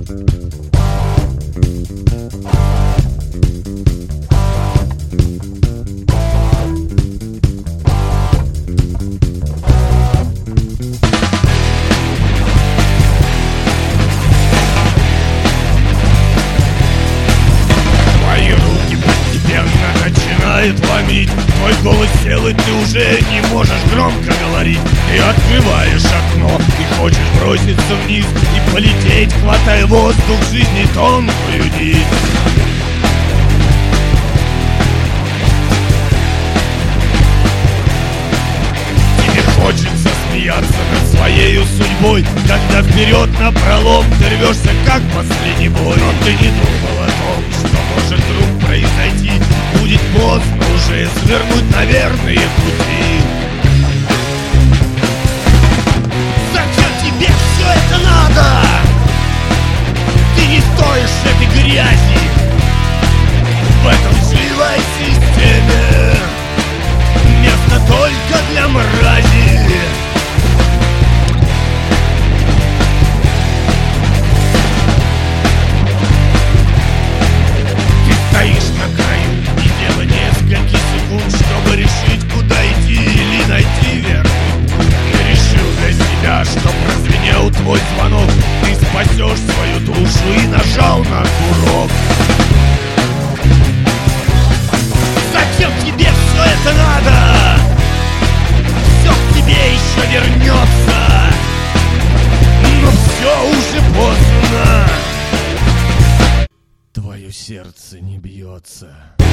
Ломить. Твой голос сел, и ты уже не можешь громко говорить. Ты открываешь окно и хочешь броситься вниз и полететь, хватая воздух жизни тонкую нить. Тебе хочется смеяться над своей судьбой, когда вперед напролом ты рвешься, как последний бой. Но ты не думал о том, что может вдруг произойти. Будет поздно уже свернуть на верные пути. Зачем тебе все это надо? Ты не стоишь этой грязи в этом сливой системе. Место только для мрази. Ты стоишь на краю, и дело нескольких секунд, чтобы решить, куда идти или найти верный путь. Ты решил для себя, что прозвенел твой звонок. Ты спасешь свою душу и нажал на курок. Зачем тебе все это надо? Все к тебе еще вернется, но все уже поздно. Твое сердце не бьется.